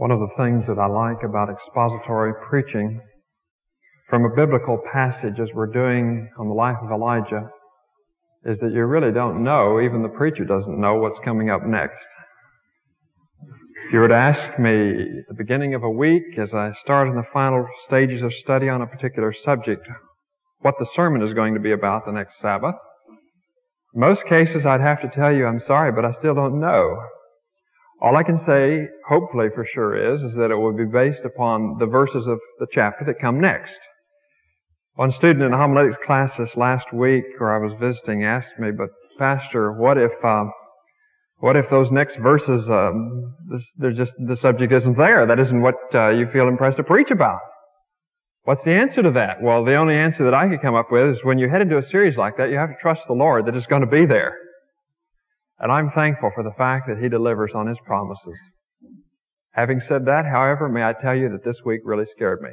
One of the things that I like about expository preaching from a biblical passage, as we're doing on the life of Elijah, is that you really don't know, even the preacher doesn't know what's coming up next. If you were to ask me at the beginning of a week, as I start in the final stages of study on a particular subject, what the sermon is going to be about the next Sabbath, in most cases I'd have to tell you, I'm sorry, but I still don't know. All I can say, hopefully for sure, is that it will be based upon the verses of the chapter that come next. One student in a homiletics class this last week, where I was visiting, asked me, "But Pastor, what if those next verses, the subject isn't there? That isn't what you feel impressed to preach about." What's the answer to that? Well, the only answer that I could come up with is when you head into a series like that, you have to trust the Lord that it's going to be there. And I'm thankful for the fact that He delivers on His promises. Having said that, however, may I tell you that this week really scared me.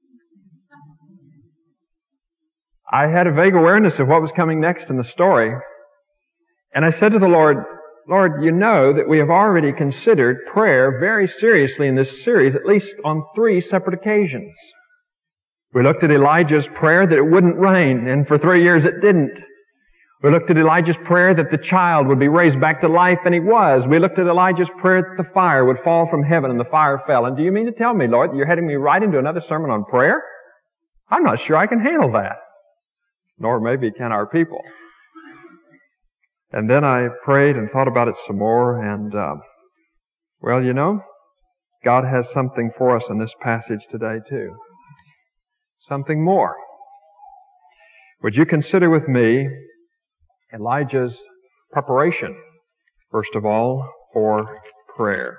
I had a vague awareness of what was coming next in the story, and I said to the Lord, "Lord, you know that we have already considered prayer very seriously in this series, at least on 3 separate occasions. We looked at Elijah's prayer that it wouldn't rain, and for 3 years it didn't. We looked at Elijah's prayer that the child would be raised back to life, and he was. We looked at Elijah's prayer that the fire would fall from heaven, and the fire fell. And do you mean to tell me, Lord, that you're heading me right into another sermon on prayer? I'm not sure I can handle that. Nor maybe can our people." And then I prayed and thought about it some more, and, well, you know, God has something for us in this passage today, too. Something more. Would you consider with me Elijah's preparation, first of all, for prayer?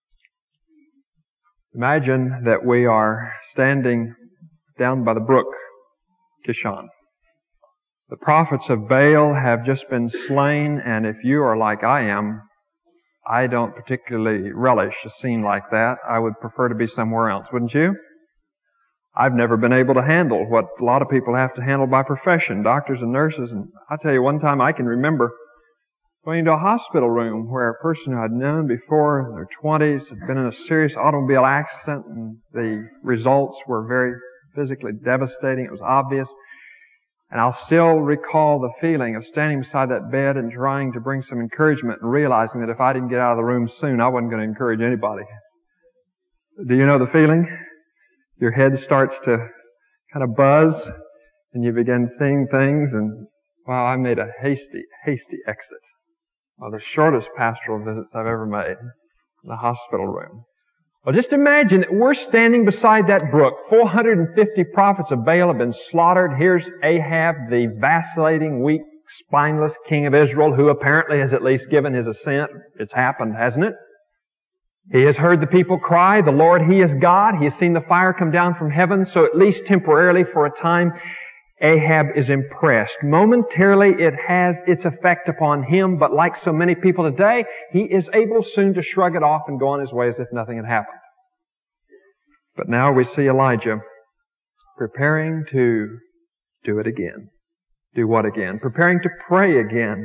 Imagine that we are standing down by the brook Kishon. The prophets of Baal have just been slain, and if you are like I am, I don't particularly relish a scene like that. I would prefer to be somewhere else, wouldn't you? I've never been able to handle what a lot of people have to handle by profession, doctors and nurses. And I'll tell you, one time I can remember going into a hospital room where a person who I'd known before in their 20s had been in a serious automobile accident, and the results were very physically devastating. It was obvious. And I'll still recall the feeling of standing beside that bed and trying to bring some encouragement and realizing that if I didn't get out of the room soon, I wasn't going to encourage anybody. Do you know the feeling? Your head starts to kind of buzz, and you begin seeing things, and wow, I made a hasty exit. One of the shortest pastoral visits I've ever made in the hospital room. Well, just imagine that we're standing beside that brook. 450 prophets of Baal have been slaughtered. Here's Ahab, the vacillating, weak, spineless king of Israel, who apparently has at least given his assent. It's happened, hasn't it? He has heard the people cry, "The Lord, He is God." He has seen the fire come down from heaven, so at least temporarily for a time, Ahab is impressed. Momentarily, it has its effect upon him, but like so many people today, he is able soon to shrug it off and go on his way as if nothing had happened. But now we see Elijah preparing to do it again. Do what again? Preparing to pray again.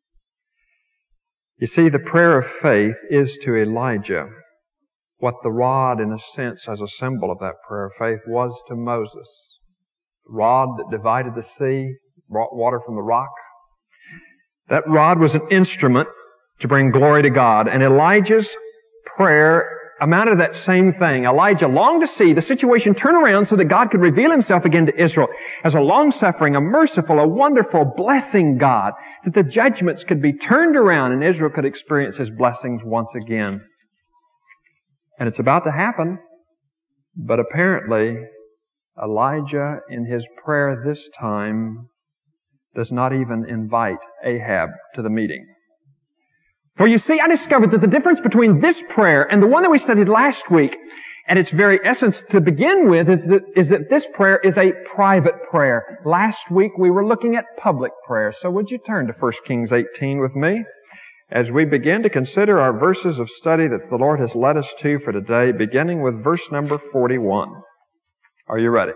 You see, the prayer of faith is to Elijah what the rod, in a sense, as a symbol of that prayer of faith, was to Moses. The rod that divided the sea, brought water from the rock. That rod was an instrument to bring glory to God. And Elijah's prayer amounted to that same thing. Elijah longed to see the situation turn around so that God could reveal Himself again to Israel as a long-suffering, a merciful, a wonderful, blessing God, that the judgments could be turned around and Israel could experience His blessings once again. And it's about to happen, but apparently Elijah, in his prayer this time, does not even invite Ahab to the meeting. For you see, I discovered that the difference between this prayer and the one that we studied last week, at its very essence to begin with, is that this prayer is a private prayer. Last week we were looking at public prayer. So would you turn to 1 Kings 18 with me as we begin to consider our verses of study that the Lord has led us to for today, beginning with verse number 41. Are you ready?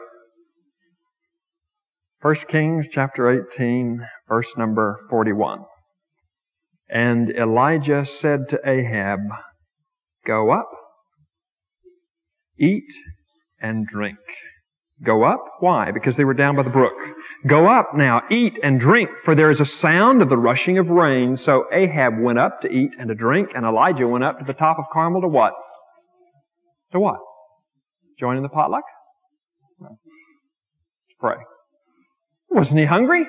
1 Kings chapter 18, verse number 41. And Elijah said to Ahab, "Go up, eat and drink. Go up. Why? Because they were down by the brook. Go up now, eat and drink, for there is a sound of the rushing of rain. So Ahab went up to eat and to drink, and Elijah went up to the top of Carmel to what? To what? Join in the potluck? No. To pray. Wasn't he hungry?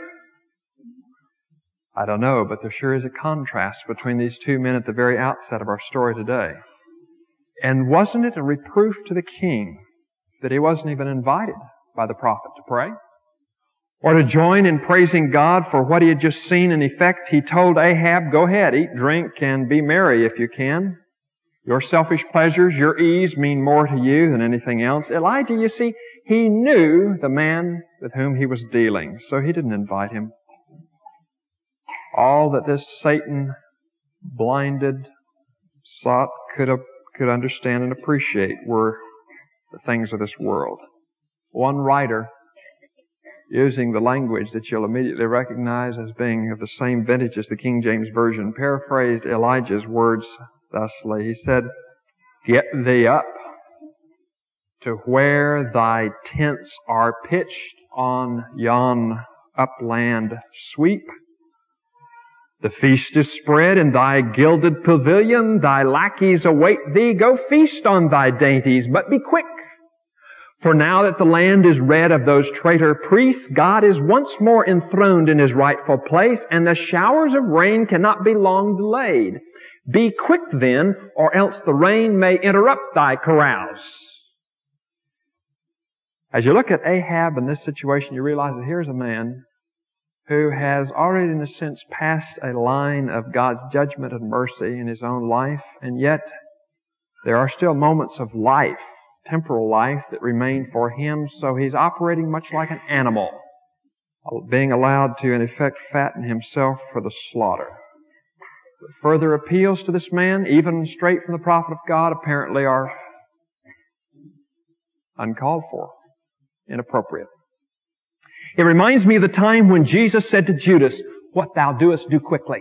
I don't know, but there sure is a contrast between these two men at the very outset of our story today. And wasn't it a reproof to the king that he wasn't even invited by the prophet to pray? Or to join in praising God for what he had just seen in effect? He told Ahab, go ahead, eat, drink, and be merry if you can. Your selfish pleasures, your ease mean more to you than anything else. Elijah, you see, he knew the man with whom he was dealing, so he didn't invite him. All that this Satan blinded sot could understand and appreciate were the things of this world. One writer, using the language that you'll immediately recognize as being of the same vintage as the King James Version, paraphrased Elijah's words thusly. He said, "Get thee up to where thy tents are pitched on yon upland sweep. The feast is spread in thy gilded pavilion. Thy lackeys await thee. Go feast on thy dainties, but be quick. For now that the land is red of those traitor priests, God is once more enthroned in His rightful place, and the showers of rain cannot be long delayed. Be quick then, or else the rain may interrupt thy carouse." As you look at Ahab in this situation, you realize that here's a man who has already, in a sense, passed a line of God's judgment and mercy in his own life, and yet there are still moments of life, temporal life, that remain for him, so he's operating much like an animal, being allowed to, in effect, fatten himself for the slaughter. But further appeals to this man, even straight from the prophet of God, apparently are uncalled for, inappropriate. It reminds me of the time when Jesus said to Judas, "What thou doest, do quickly."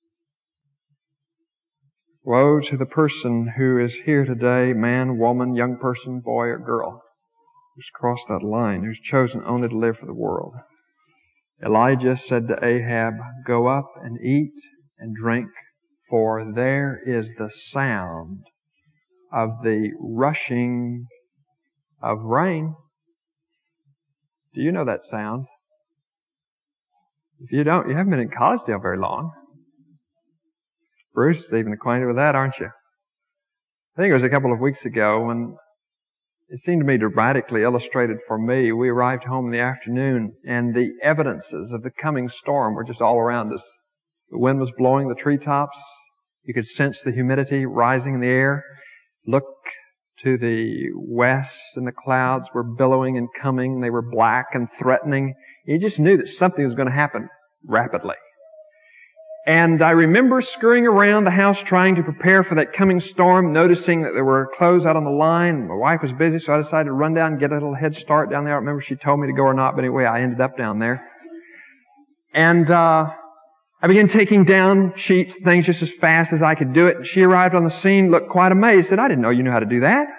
Woe to the person who is here today, man, woman, young person, boy, or girl, who's crossed that line, who's chosen only to live for the world. Elijah said to Ahab, "Go up and eat and drink, for there is the sound of the rushing of rain." Do you know that sound? If you don't, you haven't been in Collegedale very long. Bruce is even acquainted with that, aren't you? I think it was a couple of weeks ago when it seemed to me dramatically illustrated for me. We arrived home in the afternoon, and the evidences of the coming storm were just all around us. The wind was blowing the treetops. You could sense the humidity rising in the air. Look to the west, and the clouds were billowing and coming. They were black and threatening. You just knew that something was going to happen rapidly. And I remember scurrying around the house trying to prepare for that coming storm, noticing that there were clothes out on the line. My wife was busy, so I decided to run down and get a little head start down there. I don't remember if she told me to go or not, but anyway, I ended up down there. And I began taking down sheets and things just as fast as I could do it. And she arrived on the scene, looked quite amazed, said, "I didn't know you knew how to do that."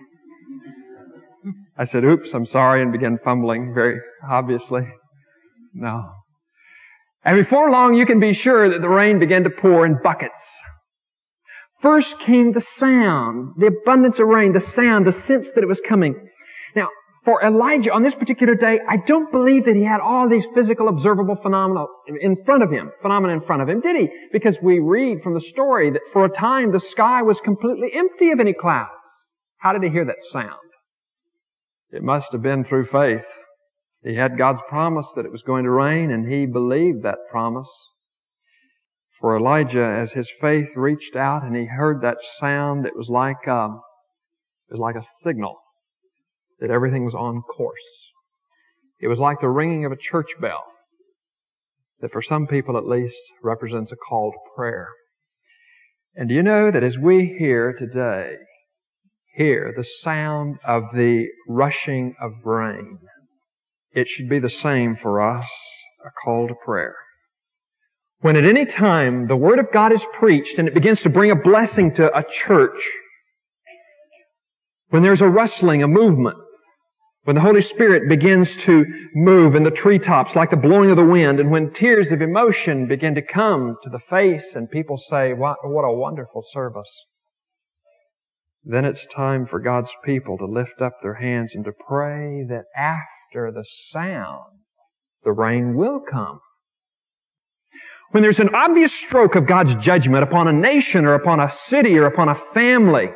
I said, "Oops, I'm sorry," and began fumbling very obviously. No. And before long, you can be sure that the rain began to pour in buckets. First came the sound, the abundance of rain, the sound, the sense that it was coming. Now, for Elijah, on this particular day, I don't believe that he had all these physical, observable phenomena in front of him, did he? Because we read from the story that for a time the sky was completely empty of any clouds. How did he hear that sound? It must have been through faith. He had God's promise that it was going to rain, and he believed that promise. For Elijah, as his faith reached out and he heard that sound, it was like a signal that everything was on course. It was like the ringing of a church bell that for some people at least represents a call to prayer. And do you know that as we here today hear the sound of the rushing of rain, it should be the same for us, a call to prayer. When at any time the Word of God is preached and it begins to bring a blessing to a church, When there's a rustling, a movement, when the Holy Spirit begins to move in the treetops like the blowing of the wind, and when tears of emotion begin to come to the face and people say, what a wonderful service. Then it's time for God's people to lift up their hands and to pray that after the sound, the rain will come. When there's an obvious stroke of God's judgment upon a nation or upon a city or upon a family,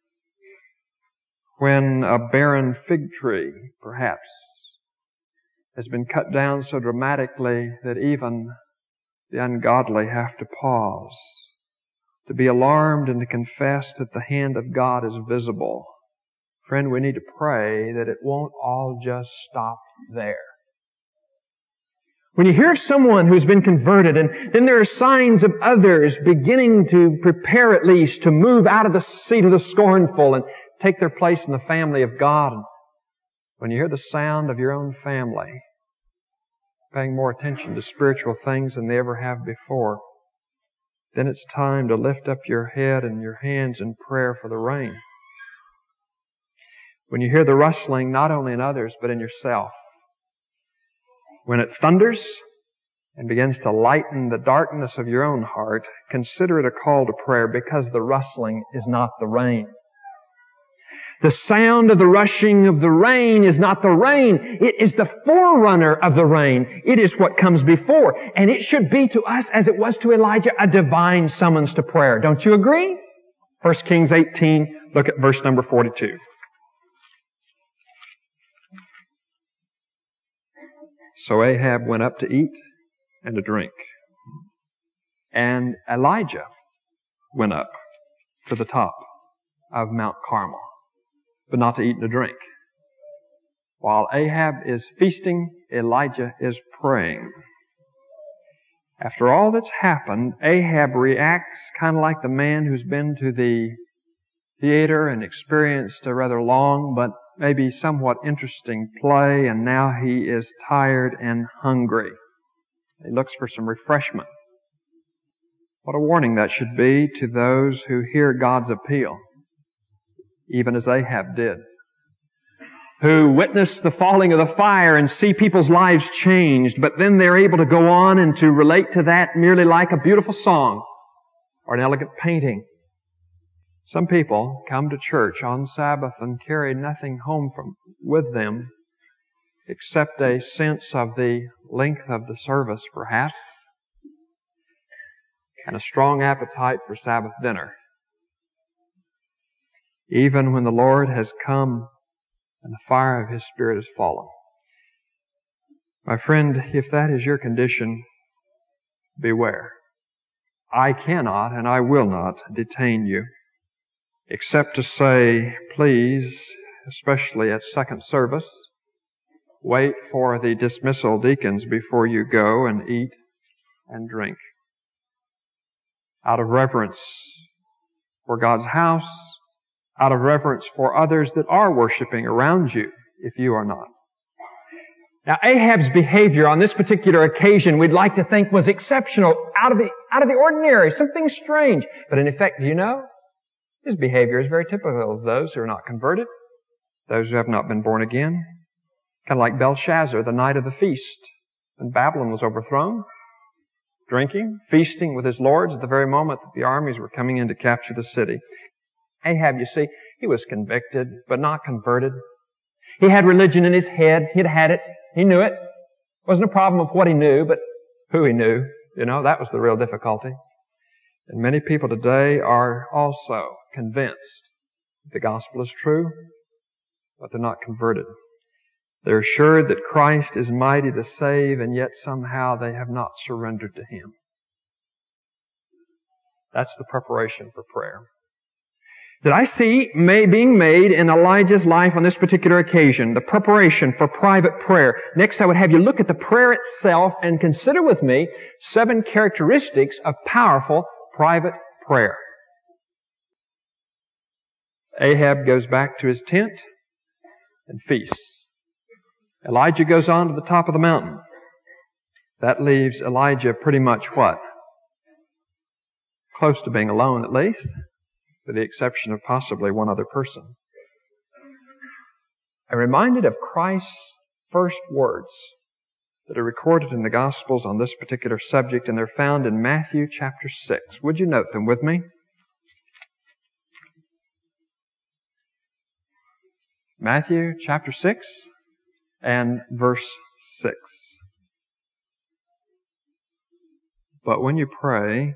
when a barren fig tree, perhaps, has been cut down so dramatically that even the ungodly have to pause, to be alarmed and to confess that the hand of God is visible. Friend, we need to pray that it won't all just stop there. When you hear of someone who's been converted, and then there are signs of others beginning to prepare at least to move out of the seat of the scornful and take their place in the family of God. When you hear the sound of your own family paying more attention to spiritual things than they ever have before, then it's time to lift up your head and your hands in prayer for the rain. When you hear the rustling, not only in others, but in yourself, when it thunders and begins to lighten the darkness of your own heart, consider it a call to prayer, because the rustling is not the rain. The sound of the rushing of the rain is not the rain. It is the forerunner of the rain. It is what comes before. And it should be to us, as it was to Elijah, a divine summons to prayer. Don't you agree? 1 Kings 18, look at verse number 42. So Ahab went up to eat and to drink. And Elijah went up to the top of Mount Carmel, but not to eat and to drink. While Ahab is feasting, Elijah is praying. After all that's happened, Ahab reacts kind of like the man who's been to the theater and experienced a rather long but maybe somewhat interesting play, and now he is tired and hungry. He looks for some refreshment. What a warning that should be to those who hear God's appeal, even as Ahab did, who witness the falling of the fire and see people's lives changed, but then they're able to go on and to relate to that merely like a beautiful song or an elegant painting. Some people come to church on Sabbath and carry nothing home with them except a sense of the length of the service, perhaps, and a strong appetite for Sabbath dinner. Even when the Lord has come and the fire of His Spirit has fallen. My friend, if that is your condition, beware. I cannot and I will not detain you, except to say, please, especially at second service, wait for the dismissal deacons before you go and eat and drink. Out of reverence for God's house, out of reverence for others that are worshiping around you, if you are not. Now, Ahab's behavior on this particular occasion we'd like to think was exceptional, out of the ordinary, something strange. But in effect, do you know? His behavior is very typical of those who are not converted, those who have not been born again. Kind of like Belshazzar, the night of the feast, when Babylon was overthrown, drinking, feasting with his lords at the very moment that the armies were coming in to capture the city. Ahab, you see, he was convicted, but not converted. He had religion in his head. He'd had it. He knew it. It wasn't a problem of what he knew, but who he knew. You know, that was the real difficulty. And many people today are also convinced that the gospel is true, but they're not converted. They're assured that Christ is mighty to save, and yet somehow they have not surrendered to Him. That's the preparation for prayer that I see being made in Elijah's life on this particular occasion, the preparation for private prayer. Next, I would have you look at the prayer itself and consider with me 7 characteristics of powerful private prayer. Ahab goes back to his tent and feasts. Elijah goes on to the top of the mountain. That leaves Elijah pretty much what? Close to being alone, at least, with the exception of possibly one other person. I'm reminded of Christ's first words that are recorded in the Gospels on this particular subject, and they're found in Matthew chapter 6. Would you note them with me? Matthew chapter 6 and verse 6. But when you pray,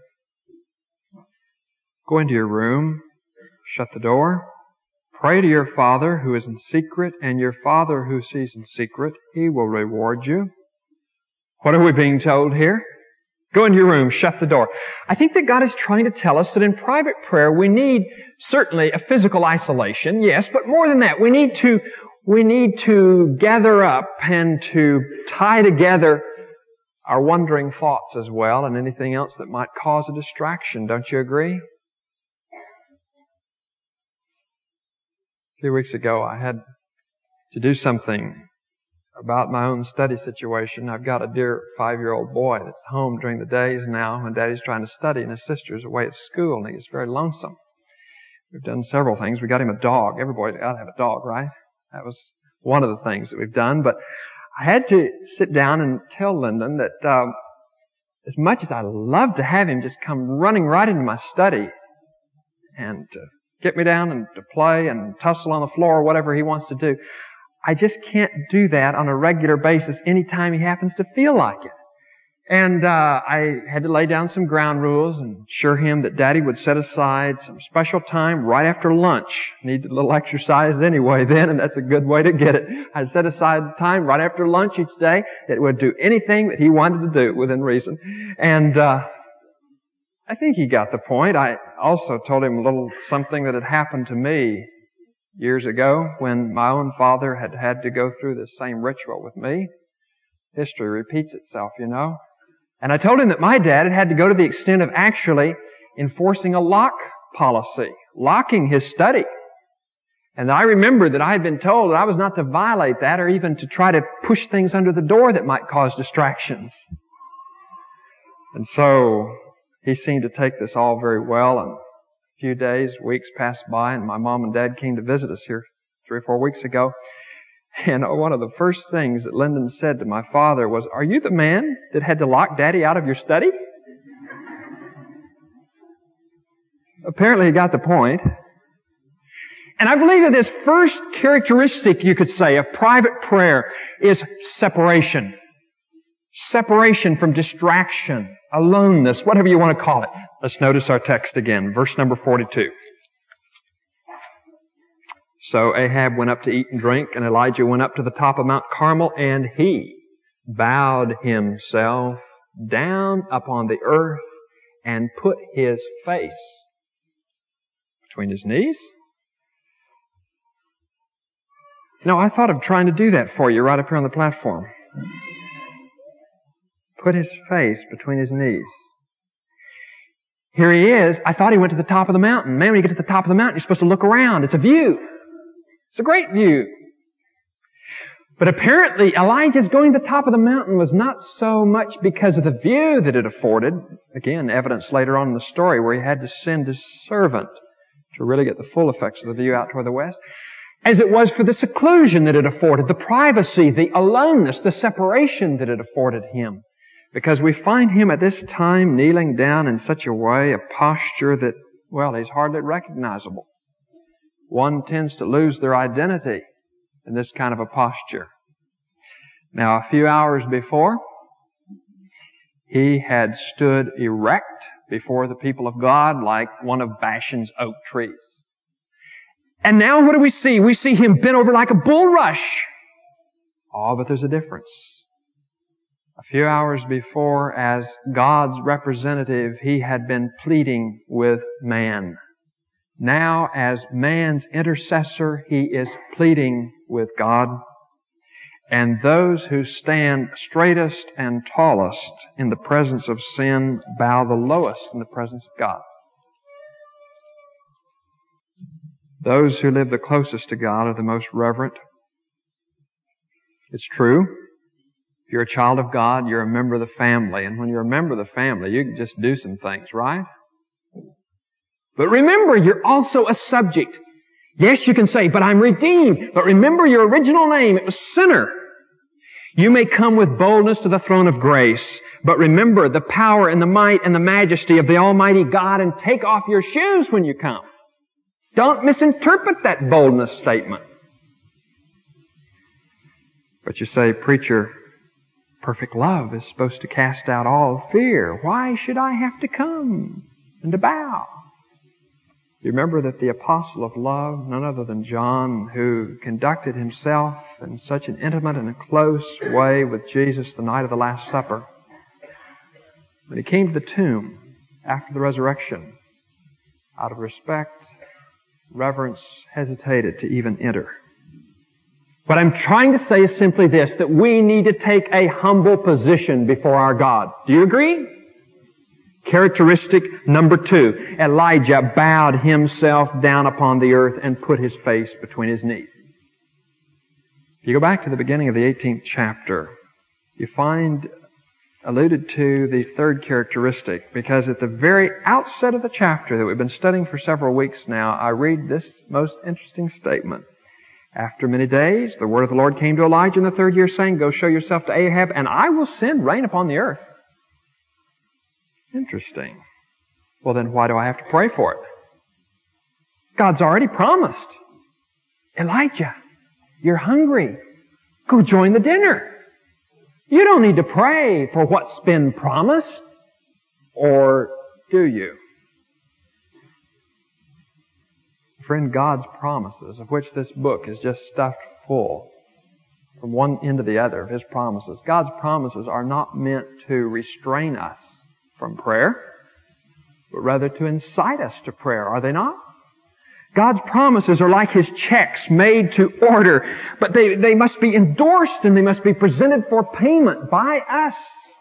go into your room, shut the door, pray to your Father who is in secret, and your Father who sees in secret, He will reward you. What are we being told here? Go into your room, shut the door. I think that God is trying to tell us that in private prayer we need certainly a physical isolation, yes, but more than that, we need to gather up and to tie together our wandering thoughts as well and anything else that might cause a distraction. Don't you agree? A few weeks ago I had to do something about my own study situation. I've got a dear 5-year-old boy that's home during the days now when Daddy's trying to study and his sister's away at school and he gets very lonesome. We've done several things. We got him a dog. Everybody's got to have a dog, right? That was one of the things that we've done. But I had to sit down and tell Lyndon that as much as I love to have him just come running right into my study and get me down and to play and tussle on the floor or whatever he wants to do, I just can't do that on a regular basis anytime he happens to feel like it. And I had to lay down some ground rules and assure him that Daddy would set aside some special time right after lunch. Needed a little exercise anyway then, and that's a good way to get it. I'd set aside time right after lunch each day that would do anything that he wanted to do within reason. And I think he got the point. I also told him a little something that had happened to me years ago when my own father had had to go through the same ritual with me. History repeats itself, you know. And I told him that my dad had to go to the extent of actually enforcing a lock policy, locking his study. And I remembered that I had been told that I was not to violate that or even to try to push things under the door that might cause distractions. And so he seemed to take this all very well, and a few days, weeks passed by, and my mom and dad came to visit us here 3 or 4 weeks ago. And one of the first things that Lyndon said to my father was, "Are you the man that had to lock Daddy out of your study?" Apparently he got the point. And I believe that this first characteristic, you could say, of private prayer is separation. Separation from distraction, aloneness, whatever you want to call it. Let's notice our text again, verse number 42. So Ahab went up to eat and drink, and Elijah went up to the top of Mount Carmel, and he bowed himself down upon the earth and put his face between his knees. No, I thought of trying to do that for you right up here on the platform. Put his face between his knees. Here he is. I thought he went to the top of the mountain. Man, when you get to the top of the mountain, you're supposed to look around. It's a view. It's a great view. But apparently, Elijah's going to the top of the mountain was not so much because of the view that it afforded. Again, evidence later on in the story where he had to send his servant to really get the full effects of the view out toward the west, as it was for the seclusion that it afforded, the privacy, the aloneness, the separation that it afforded him. Because we find him at this time kneeling down in such a way, a posture that, well, he's hardly recognizable. One tends to lose their identity in this kind of a posture. Now, a few hours before, he had stood erect before the people of God like one of Bashan's oak trees. And now what do we see? We see him bent over like a bulrush. Oh, but there's a difference. A few hours before, as God's representative, he had been pleading with man. Now, as man's intercessor, he is pleading with God. And those who stand straightest and tallest in the presence of sin bow the lowest in the presence of God. Those who live the closest to God are the most reverent. It's true. If you're a child of God, you're a member of the family. And when you're a member of the family, you can just do some things, right? But remember, you're also a subject. Yes, you can say, but I'm redeemed. But remember your original name. It was sinner. You may come with boldness to the throne of grace, but remember the power and the might and the majesty of the Almighty God and take off your shoes when you come. Don't misinterpret that boldness statement. But you say, preacher, perfect love is supposed to cast out all fear. Why should I have to come and to bow? You remember that the apostle of love, none other than John, who conducted himself in such an intimate and a close way with Jesus the night of the Last Supper, when he came to the tomb after the resurrection, out of respect, reverence, hesitated to even enter. What I'm trying to say is simply this, that we need to take a humble position before our God. Do you agree? Characteristic number 2, Elijah bowed himself down upon the earth and put his face between his knees. If you go back to the beginning of the 18th chapter, you find alluded to the third characteristic, because at the very outset of the chapter that we've been studying for several weeks now, I read this most interesting statement. After many days, the word of the Lord came to Elijah in the 3rd year, saying, Go show yourself to Ahab, and I will send rain upon the earth. Interesting. Well, then why do I have to pray for it? God's already promised. Elijah, you're hungry. Go join the dinner. You don't need to pray for what's been promised. Or do you? Friend, God's promises, of which this book is just stuffed full, from one end to the other of His promises. God's promises are not meant to restrain us from prayer, but rather to incite us to prayer, are they not? God's promises are like His checks made to order, but they must be endorsed and they must be presented for payment by us.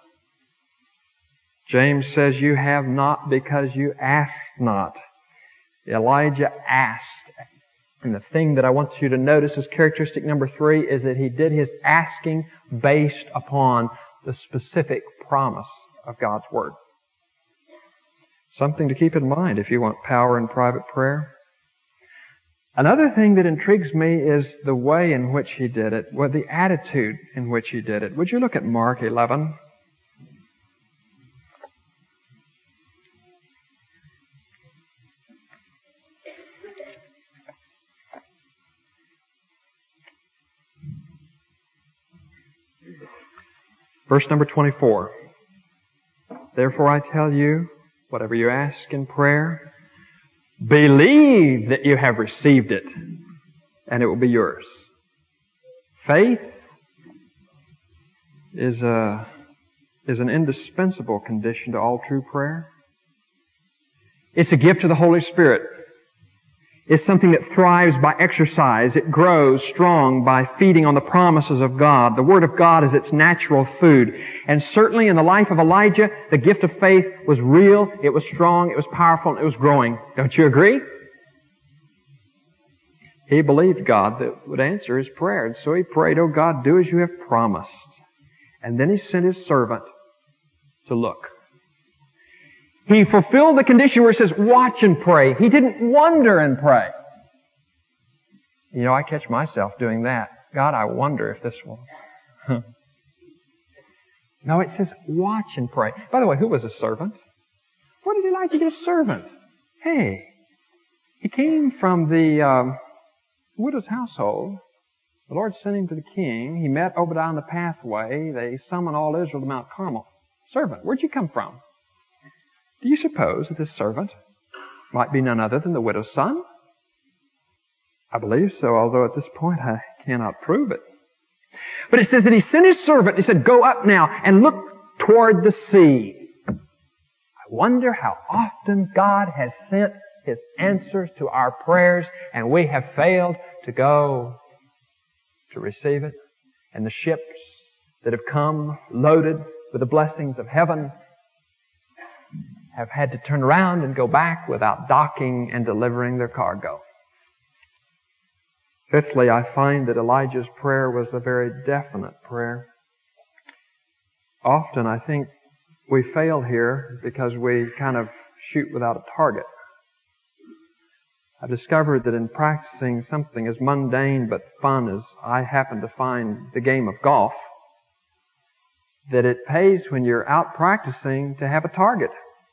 James says, you have not because you ask not. Elijah asked. And the thing that I want you to notice as characteristic number 3 is that he did his asking based upon the specific promise of God's Word. Something to keep in mind if you want power in private prayer. Another thing that intrigues me is the way in which he did it, the attitude in which he did it. Would you look at Mark 11? Verse number 24. Therefore I tell you, whatever you ask in prayer, believe that you have received it, and it will be yours. Faith is an indispensable condition to all true prayer. It's a gift of the Holy Spirit. It's something that thrives by exercise. It grows strong by feeding on the promises of God. The Word of God is its natural food. And certainly in the life of Elijah, the gift of faith was real, it was strong, it was powerful, and it was growing. Don't you agree? He believed God that would answer his prayer. And so he prayed, Oh God, do as you have promised. And then he sent his servant to look. He fulfilled the condition where it says, watch and pray. He didn't wonder and pray. You know, I catch myself doing that. God, I wonder if this will... No, it says, watch and pray. By the way, who was a servant? What did Elijah get a servant? Hey, he came from the widow's household. The Lord sent him to the king. He met Obadiah on the pathway. They summoned all Israel to Mount Carmel. Servant, where'd you come from? Do you suppose that this servant might be none other than the widow's son? I believe so, although at this point I cannot prove it. But it says that he sent his servant, he said, go up now and look toward the sea. I wonder how often God has sent His answers to our prayers and we have failed to go to receive it. And the ships that have come loaded with the blessings of heaven have had to turn around and go back without docking and delivering their cargo. Fifthly, I find that Elijah's prayer was a very definite prayer. Often I think we fail here because we kind of shoot without a target. I've discovered that in practicing something as mundane but fun as I happen to find the game of golf, that it pays when you're out practicing to have a target.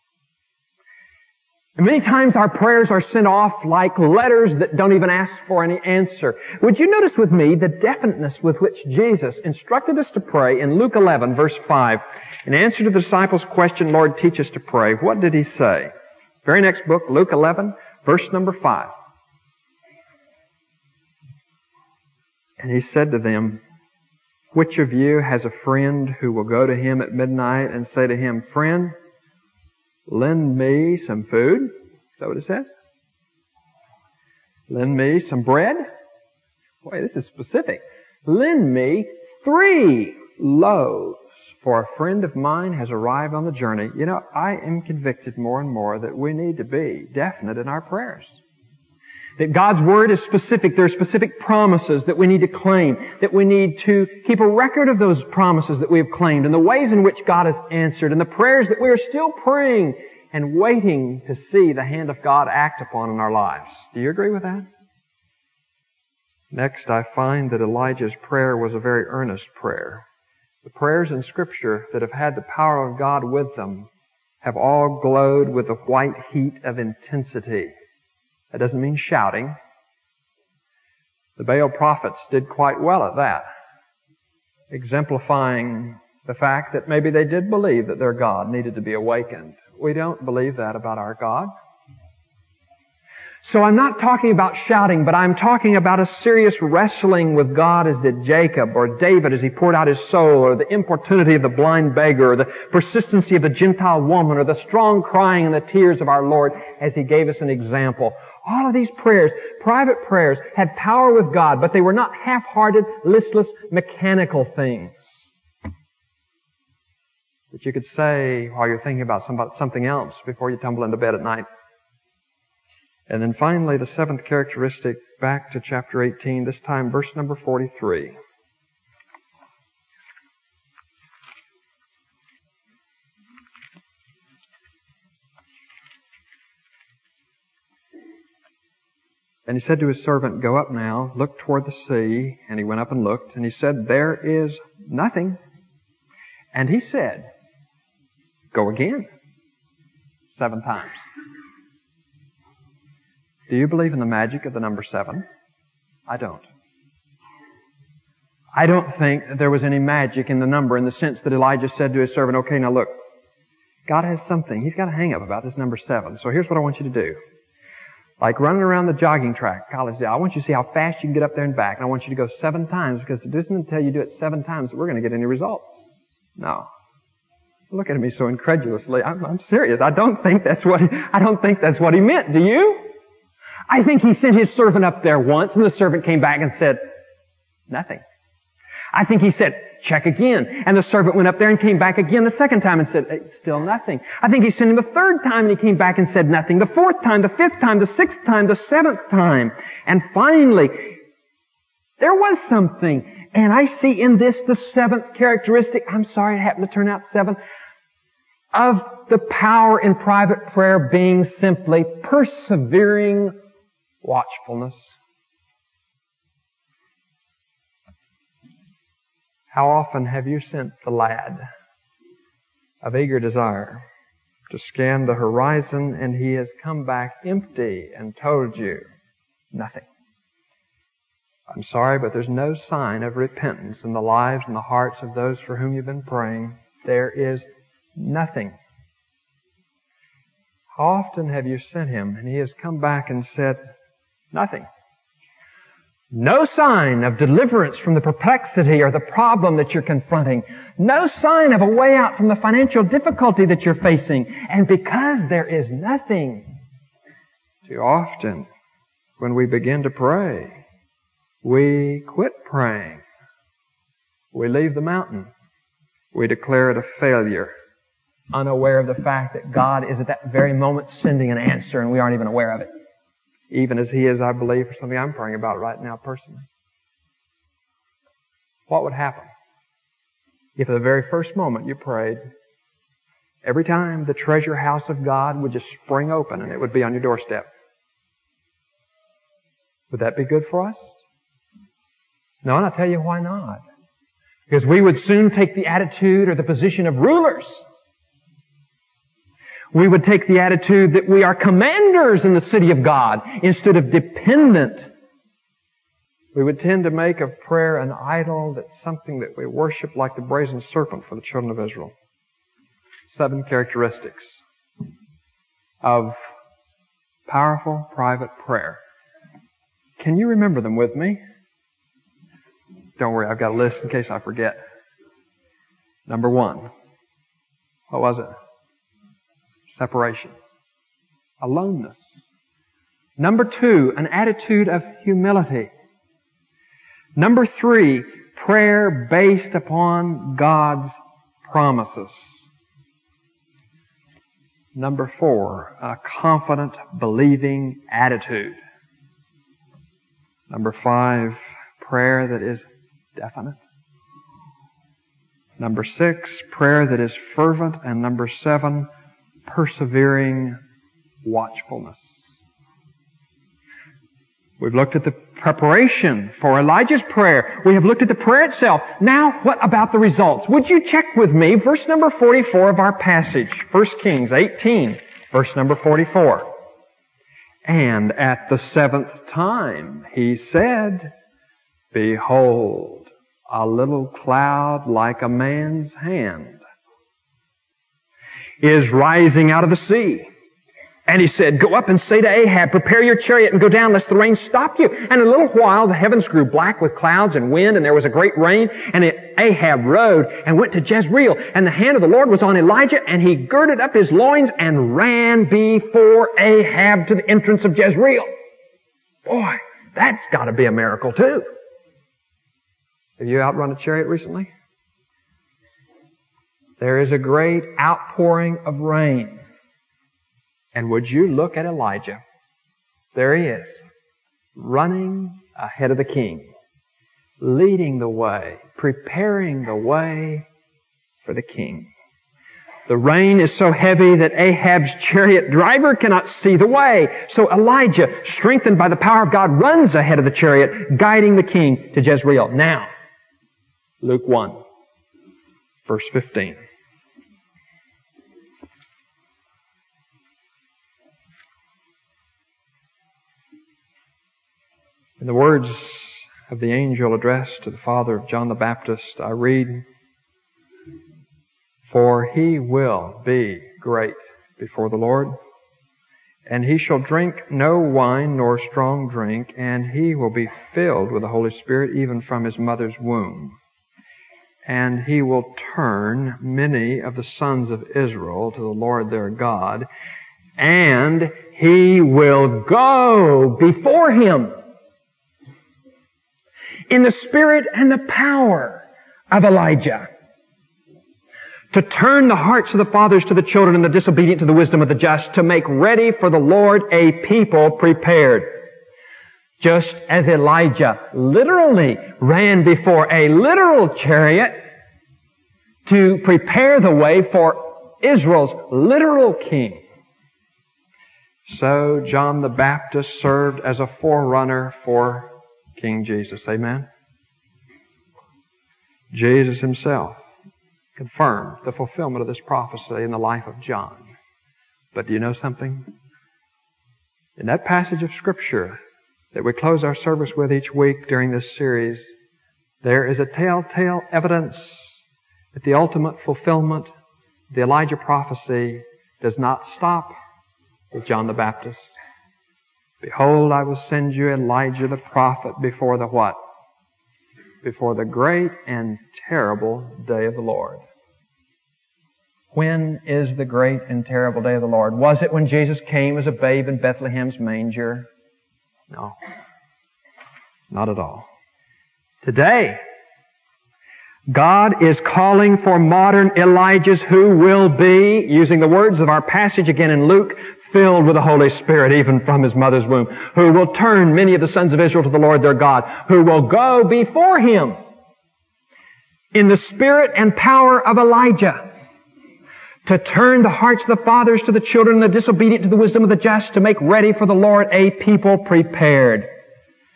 And many times our prayers are sent off like letters that don't even ask for any answer. Would you notice with me the definiteness with which Jesus instructed us to pray in Luke 11, verse 5? In answer to the disciples' question, Lord, teach us to pray, what did He say? Very next book, Luke 11, verse number 5. And He said to them, which of you has a friend who will go to him at midnight and say to him, friend, lend me some food? Is that what it says? Lend me some bread? Boy, this is specific. Lend me 3 loaves, for a friend of mine has arrived on the journey. You know, I am convicted more and more that we need to be definite in our prayers. That God's Word is specific. There are specific promises that we need to claim. That we need to keep a record of those promises that we have claimed and the ways in which God has answered and the prayers that we are still praying and waiting to see the hand of God act upon in our lives. Do you agree with that? Next, I find that Elijah's prayer was a very earnest prayer. The prayers in Scripture that have had the power of God with them have all glowed with the white heat of intensity. That doesn't mean shouting. The Baal prophets did quite well at that, exemplifying the fact that maybe they did believe that their God needed to be awakened. We don't believe that about our God. So I'm not talking about shouting, but I'm talking about a serious wrestling with God as did Jacob or David as he poured out his soul, or the importunity of the blind beggar, or the persistency of the Gentile woman, or the strong crying and the tears of our Lord as He gave us an example. All of these prayers, private prayers, had power with God, but they were not half-hearted, listless, mechanical things that you could say while you're thinking about something else before you tumble into bed at night. And then finally, the 7th characteristic, back to chapter 18, this time verse number 43. And he said to his servant, go up now, look toward the sea. And he went up and looked, and he said, there is nothing. And he said, go again. 7 times. Do you believe in the magic of the number 7? I don't. I don't think that there was any magic in the number in the sense that Elijah said to his servant, okay, now look, God has something. He's got a hang up about this number 7. So here's what I want you to do. Like running around the jogging track, college day, I want you to see how fast you can get up there and back. And I want you to go 7 times, because it isn't until you do it 7 times that we're going to get any results. No. Look at me so incredulously. I'm serious. I don't think that's what he meant. Do you? I think he sent his servant up there once, and the servant came back and said, nothing. I think he said, check again. And the servant went up there and came back again the 2nd time and said, still nothing. I think he sent him the 3rd time and he came back and said nothing. The 4th time, the 5th time, the 6th time, the 7th time. And finally, there was something. And I see in this the 7th characteristic, I'm sorry it happened to turn out 7, of the power in private prayer being simply persevering watchfulness. How often have you sent the lad of eager desire to scan the horizon, and he has come back empty and told you nothing? I'm sorry, but there's no sign of repentance in the lives and the hearts of those for whom you've been praying. There is nothing. How often have you sent him, and he has come back and said nothing? No sign of deliverance from the perplexity or the problem that you're confronting. No sign of a way out from the financial difficulty that you're facing. And because there is nothing, too often when we begin to pray, we quit praying. We leave the mountain. We declare it a failure, unaware of the fact that God is at that very moment sending an answer and we aren't even aware of it. Even as He is, I believe, for something I'm praying about right now personally. What would happen if at the very first moment you prayed, every time the treasure house of God would just spring open and it would be on your doorstep? Would that be good for us? No, and I'll tell you why not. Because we would soon take the attitude or the position of rulers. We would take the attitude that we are commanders in the city of God instead of dependent. We would tend to make of prayer an idol, that's something that we worship like the brazen serpent for the children of Israel. 7 characteristics of powerful private prayer. Can you remember them with me? Don't worry, I've got a list in case I forget. Number 1. What was it? Separation. Aloneness. Number 2, an attitude of humility. Number 3, prayer based upon God's promises. Number 4, a confident, believing attitude. Number 5, prayer that is definite. Number 6, prayer that is fervent. And number 7, persevering watchfulness. We've looked at the preparation for Elijah's prayer. We have looked at the prayer itself. Now, what about the results? Would you check with me verse number 44 of our passage, 1 Kings 18, verse number 44. And at the 7th time he said, Behold, a little cloud like a man's hand is rising out of the sea. And he said, Go up and say to Ahab, Prepare your chariot and go down, lest the rain stop you. And in a little while the heavens grew black with clouds and wind, and there was a great rain. And Ahab rode and went to Jezreel. And the hand of the Lord was on Elijah, and he girded up his loins and ran before Ahab to the entrance of Jezreel. Boy, that's got to be a miracle too. Have you outrun a chariot recently? There is a great outpouring of rain. And would you look at Elijah? There he is, running ahead of the king, leading the way, preparing the way for the king. The rain is so heavy that Ahab's chariot driver cannot see the way. So Elijah, strengthened by the power of God, runs ahead of the chariot, guiding the king to Jezreel. Now, Luke 1, verse 15. In the words of the angel addressed to the father of John the Baptist, I read, For he will be great before the Lord, and he shall drink no wine nor strong drink, and he will be filled with the Holy Spirit even from his mother's womb. And he will turn many of the sons of Israel to the Lord their God, and he will go before him in the spirit and the power of Elijah, to turn the hearts of the fathers to the children and the disobedient to the wisdom of the just, to make ready for the Lord a people prepared. Just as Elijah literally ran before a literal chariot to prepare the way for Israel's literal king, so John the Baptist served as a forerunner for King Jesus. Amen? Jesus himself confirmed the fulfillment of this prophecy in the life of John. But do you know something? In that passage of Scripture that we close our service with each week during this series, there is a telltale evidence that the ultimate fulfillment of the Elijah prophecy does not stop with John the Baptist. Behold, I will send you Elijah the prophet before the what? Before the great and terrible day of the Lord. When is the great and terrible day of the Lord? Was it when Jesus came as a babe in Bethlehem's manger? No. Not at all. Today, God is calling for modern Elijahs who will be, using the words of our passage again in Luke, filled with the Holy Spirit even from his mother's womb, who will turn many of the sons of Israel to the Lord their God, who will go before him in the spirit and power of Elijah, to turn the hearts of the fathers to the children and the disobedient to the wisdom of the just, to make ready for the Lord a people prepared.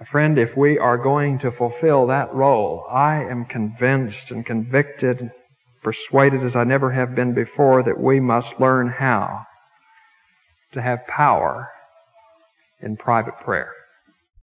Friend, if we are going to fulfill that role, I am convinced and convicted, persuaded as I never have been before, that we must learn how to have power in private prayer.